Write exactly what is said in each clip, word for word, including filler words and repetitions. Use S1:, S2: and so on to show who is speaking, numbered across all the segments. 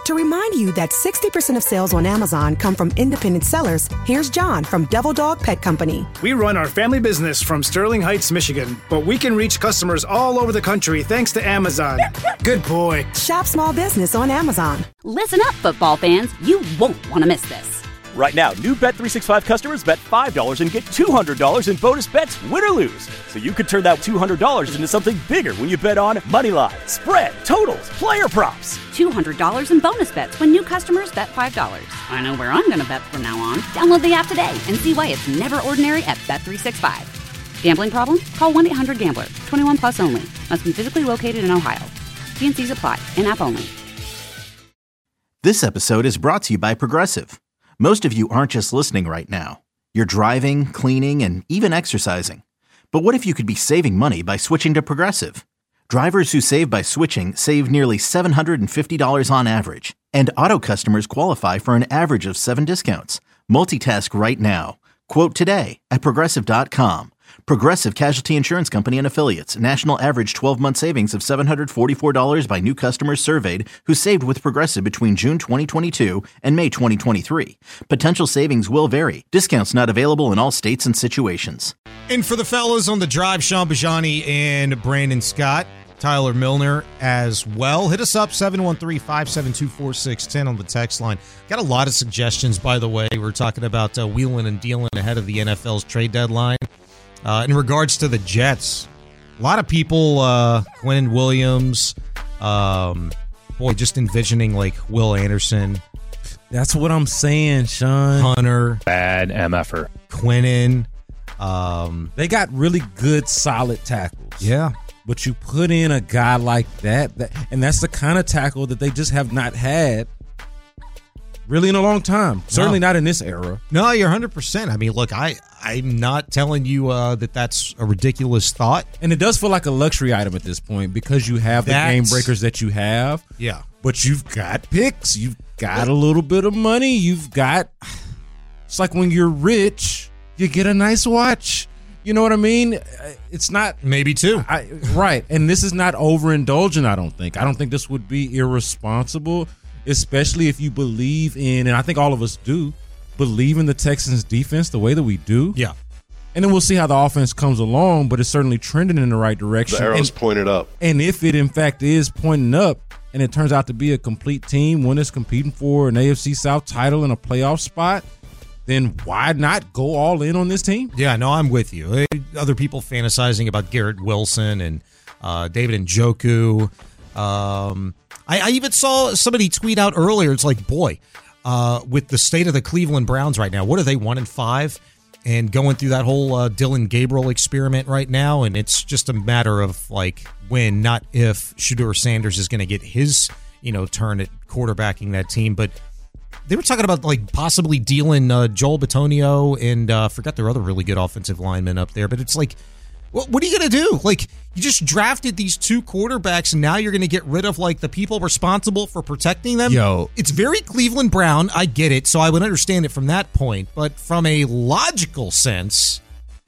S1: To remind you that sixty percent of sales on Amazon come from independent sellers, here's John from Devil Dog Pet Company.
S2: We run our family business from Sterling Heights, Michigan, but we can reach customers all over the country thanks to Amazon. Good boy.
S1: Shop small business on Amazon.
S3: Listen up, football fans. You won't want to miss this.
S4: Right now, new Bet three sixty-five customers bet five dollars and get two hundred dollars in bonus bets, win or lose. So you could turn that two hundred dollars into something bigger when you bet on money line, spread, totals, player props.
S3: two hundred dollars in bonus bets when new customers bet five dollars. I know where I'm going to bet from now on. Download the app today and see why it's never ordinary at Bet three sixty-five. Gambling problem? Call one eight hundred gambler. twenty-one plus only. Must be physically located in Ohio. T and C's apply. In-app only.
S5: This episode is brought to you by Progressive. Most of you aren't just listening right now. You're driving, cleaning, and even exercising. But what if you could be saving money by switching to Progressive? Drivers who save by switching save nearly seven hundred fifty dollars on average. And auto customers qualify for an average of seven discounts. Multitask right now. Quote today at Progressive dot com. Progressive Casualty Insurance Company and Affiliates. National average twelve-month savings of seven hundred forty-four dollars by new customers surveyed who saved with Progressive between June twenty twenty-two and May twenty twenty-three. Potential savings will vary. Discounts not available in all states and situations.
S6: And for the fellas on the drive, Sean Bajani and Brandon Scott, Tyler Milner as well. Hit us up, seven one three, five seven two, four six one zero on the text line. Got a lot of suggestions, by the way. We're talking about uh, wheeling and dealing ahead of the N F L's trade deadline. Uh, in regards to the Jets, a lot of people, uh, Quinn Williams, um, boy, just envisioning like Will Anderson.
S7: That's what I'm saying, Sean.
S6: Hunter.
S8: Bad M F er.
S6: Quinnen. Um,
S7: they got really good, solid tackles.
S6: Yeah.
S7: But you put in a guy like that, that, and that's the kind of tackle that they just have not had really in a long time. Certainly no. not in this era.
S6: No, you're one hundred percent. I mean, look, I, I'm not telling you uh, that that's a ridiculous thought.
S7: And it does feel like a luxury item at this point because you have that's, the game breakers that you have.
S6: Yeah.
S7: But you've got picks. You've got a little bit of money. You've got – it's like when you're rich, you get a nice watch. You know what I mean? It's not –
S6: Maybe two.
S7: I, right. And this is not overindulgent, I don't think. I don't think this would be irresponsible, especially if you believe in – and I think all of us do – believe in the Texans defense the way that we do.
S6: Yeah.
S7: And then we'll see how the offense comes along, but it's certainly trending in the right direction.
S9: The arrow's
S7: and,
S9: pointed up.
S7: And if it in fact is pointing up and it turns out to be a complete team, one that's competing for an A F C South title and a playoff spot, then why not go all in on this team?
S6: Yeah, no, I'm with you. Other people fantasizing about Garrett Wilson and uh, David Njoku. Um, I, I even saw somebody tweet out earlier, it's like, boy, Uh, with the state of the Cleveland Browns right now, what are they, one and five, and going through that whole uh, Dylan Gabriel experiment right now, and it's just a matter of like when, not if, Shedeur Sanders is going to get his, you know, turn at quarterbacking that team. But they were talking about like possibly dealing uh, Joel Bitonio and uh, forgot their other really good offensive lineman up there. But it's like, what, what are you going to do? Like, you just drafted these two quarterbacks, and now you're going to get rid of, like, the people responsible for protecting them?
S7: Yo.
S6: It's very Cleveland Brown. I get it, so I would understand it from that point. But from a logical sense,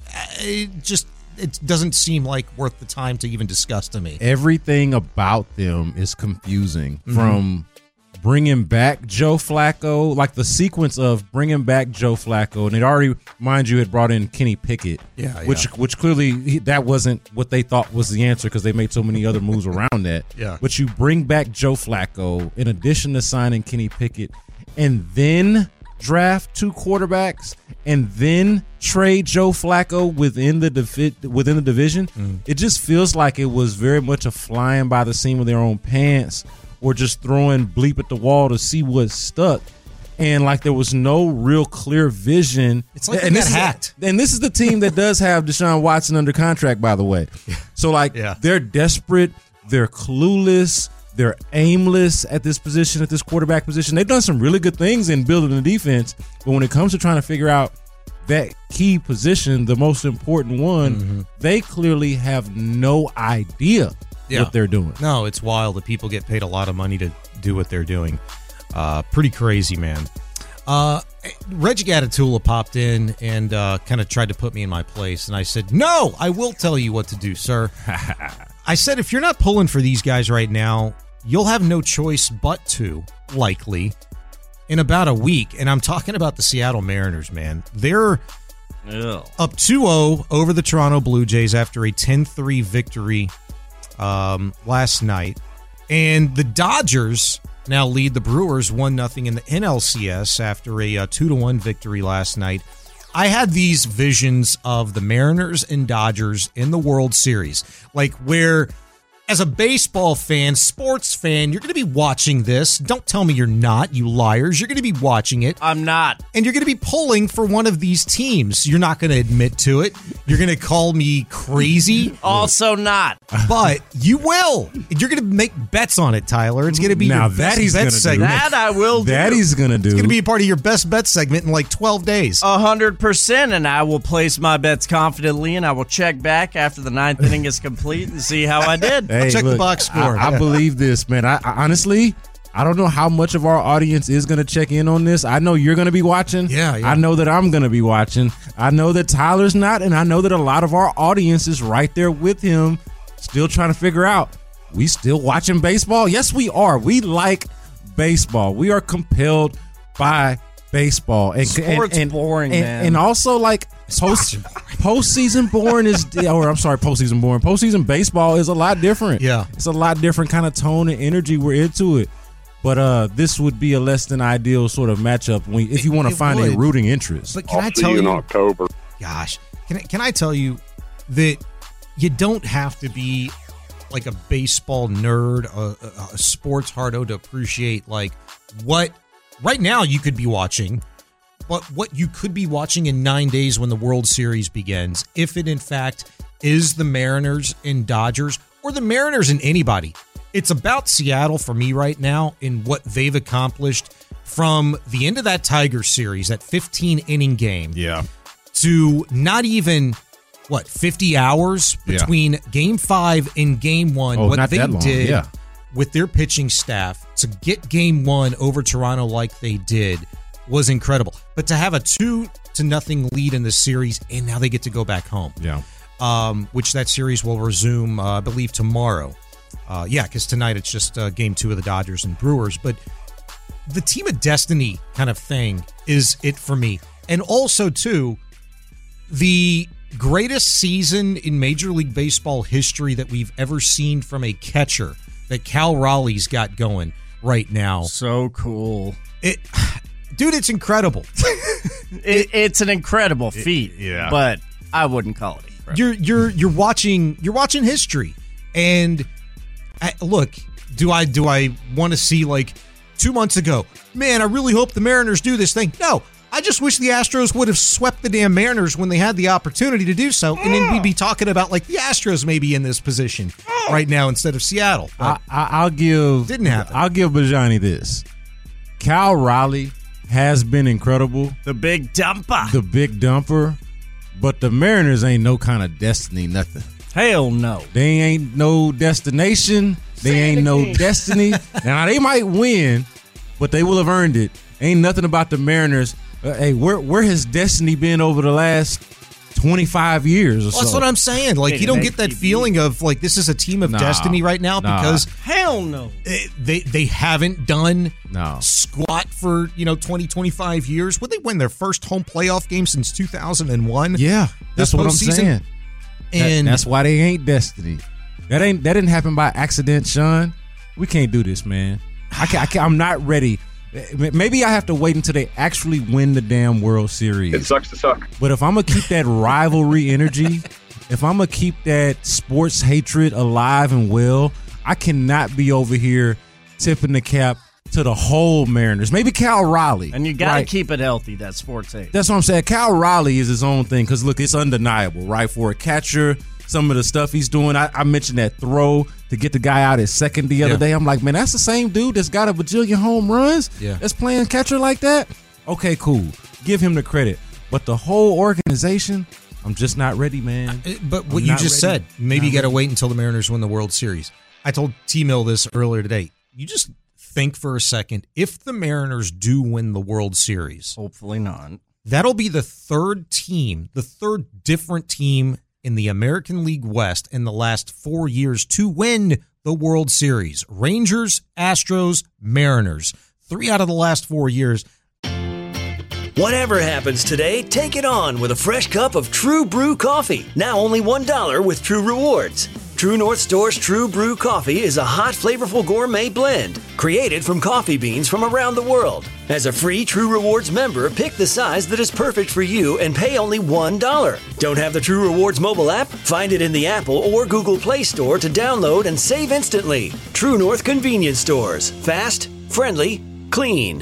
S6: it just it doesn't seem like worth the time to even discuss to me.
S7: Everything about them is confusing. Mm-hmm. From bringing back Joe Flacco, like the sequence of bringing back Joe Flacco, and it already, mind you, had brought in Kenny Pickett,
S6: yeah,
S7: which
S6: yeah.
S7: which clearly he, that wasn't what they thought was the answer because they made so many other moves around that.
S6: Yeah.
S7: But you bring back Joe Flacco in addition to signing Kenny Pickett, and then draft two quarterbacks, and then trade Joe Flacco within the defi- within the division. Mm. It just feels like it was very much a flying by the seam of their own pants, or just throwing bleep at the wall to see what stuck. And like there was no real clear vision.
S6: It's like
S7: and
S6: they
S7: this
S6: got
S7: is,
S6: hacked.
S7: And this is the team that does have Deshaun Watson under contract, by the way. So like
S6: yeah.
S7: they're desperate, they're clueless, they're aimless at this position, at this quarterback position. They've done some really good things in building the defense, but when it comes to trying to figure out that key position, the most important one, mm-hmm. they clearly have no idea yeah. what they're doing.
S6: No, it's wild that people get paid a lot of money to do what they're doing. Uh, pretty crazy, man. Uh, Reggie Gatatula popped in and uh, kind of tried to put me in my place, and I said, no, I will tell you what to do, sir. I said, if you're not pulling for these guys right now, you'll have no choice but to, likely, in about a week. And I'm talking about the Seattle Mariners, man. They're
S8: Ew.
S6: up two oh over the Toronto Blue Jays after a ten three victory um, last night. And the Dodgers now lead the Brewers one nothing in the N L C S after a uh, two to one victory last night. I had these visions of the Mariners and Dodgers in the World Series, like where, as a baseball fan, sports fan, you're going to be watching this. Don't tell me you're not, you liars. You're going to be watching it.
S8: I'm not.
S6: And you're going to be pulling for one of these teams. You're not going to admit to it. You're going to call me crazy.
S8: Also not.
S6: But you will. You're going to make bets on it, Tyler. It's going to be
S7: Now
S6: your
S7: that
S6: best
S7: he's
S6: bet
S7: gonna do.
S6: segment.
S8: That I will do.
S7: That he's going to do.
S6: It's going to be a part of your best bet segment in like twelve days.
S8: A hundred percent, and I will place my bets confidently, and I will check back after the ninth inning is complete and see how I did.
S7: Hey,
S6: Check the box score.
S7: I, I
S6: Yeah.
S7: believe this, man. I, I honestly, I don't know how much of our audience is going to check in on this. I know you're going to be watching.
S6: Yeah, yeah.
S7: I know that I'm going to be watching. I know that Tyler's not, and I know that a lot of our audience is right there with him, still trying to figure out, we still watching baseball? Yes, we are. We like baseball. We are compelled by baseball. And,
S8: Sports
S7: and, and,
S8: boring,
S7: and,
S8: man.
S7: And also, like, post postseason boring is, or I'm sorry, postseason boring. Postseason baseball is a lot different.
S6: Yeah.
S7: It's a lot different kind of tone and energy. We're into it. But uh, this would be a less than ideal sort of matchup when, if you want to
S6: It
S7: find
S6: would.
S7: a rooting interest.
S6: But can
S9: I'll
S6: I
S9: see
S6: tell
S9: you
S6: you,
S9: in October.
S6: gosh, can I, can I tell you that you don't have to be like a baseball nerd, a, a, a sports hardo to appreciate like what right now you could be watching, but what you could be watching in nine days when the World Series begins, if it in fact is the Mariners and Dodgers or the Mariners and anybody. It's about Seattle for me right now in what they've accomplished from the end of that Tiger series, that fifteen inning game,
S7: Yeah.
S6: to not even, what, fifty hours
S7: Yeah.
S6: between game five and game one.
S7: Oh,
S6: what
S7: not
S6: they
S7: that long,
S6: did
S7: yeah.
S6: with their pitching staff to get game one over Toronto like they did was incredible. But to have a two to nothing lead in the series, and now they get to go back home.
S7: Yeah.
S6: Um, which that series will resume, uh, I believe, tomorrow. Uh, yeah, because tonight it's just uh, game two of the Dodgers and Brewers. But the team of destiny kind of thing is it for me. And also, too, the greatest season in Major League Baseball history that we've ever seen from a catcher that Cal Raleigh's got going right now.
S8: So cool.
S6: It, dude, it's incredible.
S8: It, it's an incredible feat.
S7: yeah.
S8: But I wouldn't call it incredible.
S6: You're you're you're watching you're watching history, and I, look, do I do I want to see like two months ago? Man, I really hope the Mariners do this thing. No, I just wish the Astros would have swept the damn Mariners when they had the opportunity to do so, and then we'd be talking about like the Astros maybe in this position right now instead of Seattle. But
S7: I, I, I'll give
S6: Didn't happen.
S7: I'll give Bajani this. Cal Raleigh has been incredible,
S8: The big dumper.
S7: the big dumper, but the Mariners ain't no kind of destiny, nothing.
S8: Hell no.
S7: They ain't no destination. They ain't no destiny. Now they might win, but they will have earned it. Ain't nothing about the Mariners. Uh, hey, where where has destiny been over the last twenty-five years or
S6: Well,
S7: so?
S6: that's what I'm saying. Like,
S8: They
S6: you don't
S8: make
S6: get that
S8: T V.
S6: feeling of like this is a team of
S7: Nah.
S6: destiny right now
S7: Nah.
S6: because
S8: Hell no.
S6: eh, they they haven't done
S7: No.
S6: squat for, you know, twenty, twenty-five years. Would they win their first home playoff game since two thousand one?
S7: Yeah, that's
S6: This
S7: what I'm
S6: postseason?
S7: saying. That-
S6: And
S7: that's why they ain't destiny. That ain't that didn't happen by accident, Sean. We can't do this, man. I can't, I can't, I'm not ready. Maybe I have to wait until they actually win the damn World Series.
S9: It sucks to suck.
S7: But if I'm gonna keep that rivalry energy, if I'm gonna keep that sports hatred alive and well, I cannot be over here tipping the cap to the whole Mariners. Maybe Cal Raleigh.
S8: And you got to
S7: right?
S8: keep it healthy, that sports hate.
S7: That's what I'm saying. Cal Raleigh is his own thing because, look, it's undeniable, right? For a catcher, some of the stuff he's doing. I, I mentioned that throw to get the guy out at second the other
S6: Yeah.
S7: day. I'm like, man, that's the same dude that's got a bajillion home runs
S6: Yeah.
S7: that's playing catcher like that? Okay, cool. Give him the credit. But the whole organization, I'm just not ready, man.
S6: Uh, But what
S7: I'm
S6: you
S7: not
S6: just
S7: ready.
S6: said, maybe you
S7: Not
S6: got to
S7: ready.
S6: wait until the Mariners win the World Series. I told T-Mill this earlier today. You just think for a second, if the Mariners do win the World Series,
S8: Hopefully not.
S6: that'll be the third team, the third different team in the American League West in the last four years to win the World Series. Rangers, Astros, Mariners. Three out of the last four years.
S9: Whatever happens today, take it on with a fresh cup of True Brew coffee. Now only one dollar with True Rewards. True North Store's True Brew coffee is a hot, flavorful gourmet blend created from coffee beans from around the world. As a free True Rewards member, pick the size that is perfect for you and pay only one dollar. Don't have the True Rewards mobile app? Find it in the Apple or Google Play Store to download and save instantly. True North Convenience Stores. Fast, friendly, clean.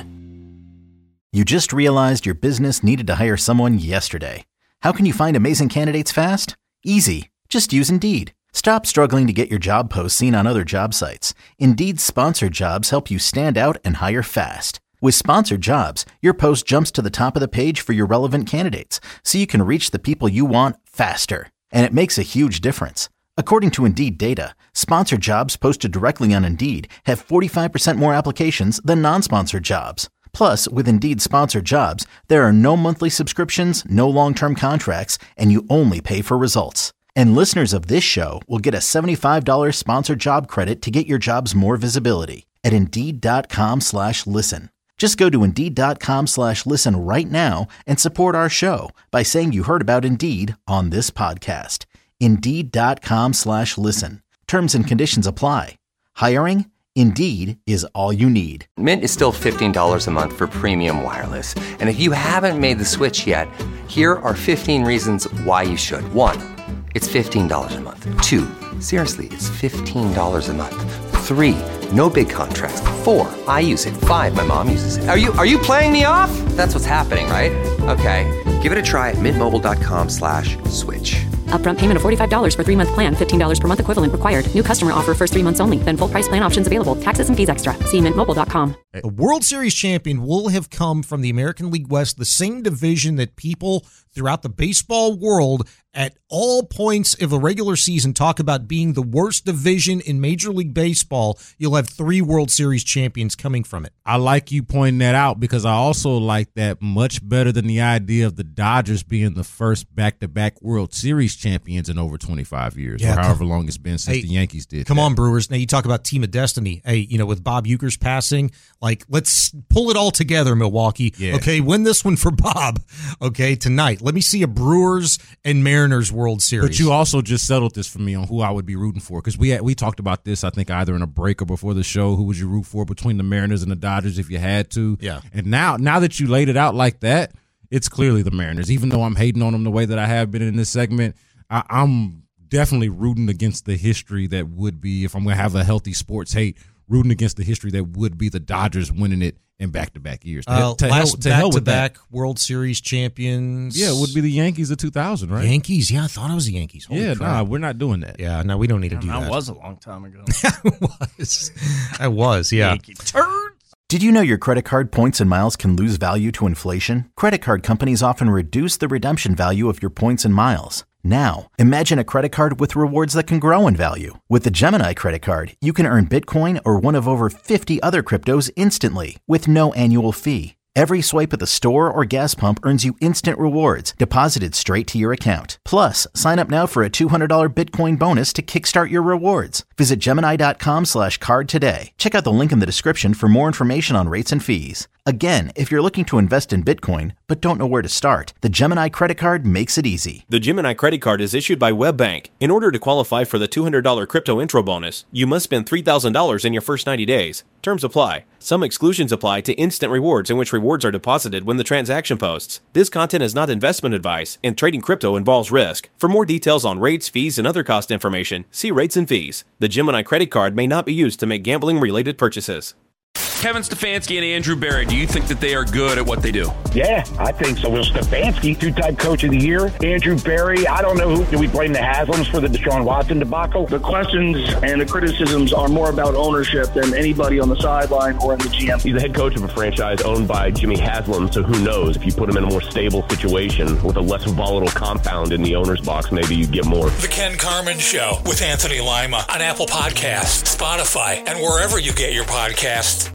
S5: You just realized your business needed to hire someone yesterday. How can you find amazing candidates fast? Easy. Just use Indeed. Stop struggling to get your job posts seen on other job sites. Indeed's sponsored jobs help you stand out and hire fast. With sponsored jobs, your post jumps to the top of the page for your relevant candidates, so you can reach the people you want faster. And it makes a huge difference. According to Indeed data, sponsored jobs posted directly on Indeed have forty-five percent more applications than non-sponsored jobs. Plus, with Indeed sponsored jobs, there are no monthly subscriptions, no long-term contracts, and you only pay for results. And listeners of this show will get a seventy-five dollars sponsored job credit to get your jobs more visibility at Indeed.com slash listen. Just go to Indeed.com slash listen right now and support our show by saying you heard about Indeed on this podcast. Indeed.com slash listen. Terms and conditions apply. Hiring? Indeed is all you need.
S10: Mint is still fifteen dollars a month for premium wireless. And if you haven't made the switch yet, here are fifteen reasons why you should. One, it's fifteen dollars a month. Two, seriously, it's fifteen dollars a month. Three, no big contracts. Four, I use it. Five, my mom uses it. Are you are you playing me off? That's what's happening, right? Okay, give it a try at mintmobile.com slash switch.
S11: Upfront payment of forty-five dollars for three-month plan, fifteen dollars per month equivalent required. New customer offer first three months only. Then full price plan options available. Taxes and fees extra. See mint mobile dot com.
S6: A World Series champion will have come from the American League West, the same division that people throughout the baseball world at all points of the regular season talk about being the worst division in Major League Baseball. You'll have three World Series champions coming from it.
S7: I like you pointing that out because I also like that much better than the idea of the Dodgers being the first back-to-back World Series champions in over twenty-five years, yeah, or however come, long it's been since hey, the Yankees did
S6: Come
S7: that.
S6: on, Brewers. Now, you talk about Team of Destiny. Hey, you know, with Bob Uecker's passing, like, let's pull it all together, Milwaukee. Yeah. Okay, win this one for Bob, okay, tonight. Let me see a Brewers and Mariners World Series.
S7: But you also just settled this for me on who I would be rooting for, because we had, we talked about this, I think, either in a break or before the show. Who would you root for between the Mariners and the Dodgers if you had to?
S6: Yeah.
S7: And now, now that you laid it out like that, it's clearly the Mariners. Even though I'm hating on them the way that I have been in this segment, I, I'm definitely rooting against the history that would be, if I'm going to have a healthy sports hate, rooting against the history that would be the Dodgers winning it in back-to-back years. To,
S6: uh,
S7: to
S6: last
S7: hell, to
S6: back-to-back World Series champions.
S7: Yeah, it would be the Yankees of two thousand, right?
S6: Yankees, yeah, I thought it was the Yankees. Holy
S7: yeah,
S6: crap.
S7: nah, we're not doing that.
S6: Yeah, no, we don't need to do
S8: that.
S6: That
S8: was a long time ago.
S6: It was. I was, yeah.
S8: Yankee turd.
S5: Did you know your credit card points and miles can lose value to inflation? Credit card companies often reduce the redemption value of your points and miles. Now, imagine a credit card with rewards that can grow in value. With the Gemini credit card, you can earn Bitcoin or one of over fifty other cryptos instantly with no annual fee. Every swipe at the store or gas pump earns you instant rewards deposited straight to your account. Plus, sign up now for a two hundred dollars Bitcoin bonus to kickstart your rewards. Visit Gemini.com slash card today. Check out the link in the description for more information on rates and fees. Again, if you're looking to invest in Bitcoin but don't know where to start, the Gemini credit card makes it easy.
S12: The Gemini credit card is issued by WebBank. In order to qualify for the two hundred dollars crypto intro bonus, you must spend three thousand dollars in your first ninety days. Terms apply. Some exclusions apply to instant rewards, in which rewards are deposited when the transaction posts. This content is not investment advice, and trading crypto involves risk. For more details on rates, fees, and other cost information, see rates and fees. The Gemini credit card may not be used to make gambling-related purchases.
S13: Kevin Stefanski and Andrew Berry, do you think that they are good at what they do?
S14: Yeah, I think so. Well, Stefanski, two-time coach of the year. Andrew Berry, I don't know who. Do we blame the Haslams for the Deshaun Watson debacle?
S15: The questions and the criticisms are more about ownership than anybody on the sideline or in the G M.
S16: He's the head coach of a franchise owned by Jimmy Haslam, so who knows? If you put him in a more stable situation with a less volatile compound in the owner's box, maybe you get more.
S17: The Ken Carman Show with Anthony Lima on Apple Podcasts, Spotify, and wherever you get your podcasts.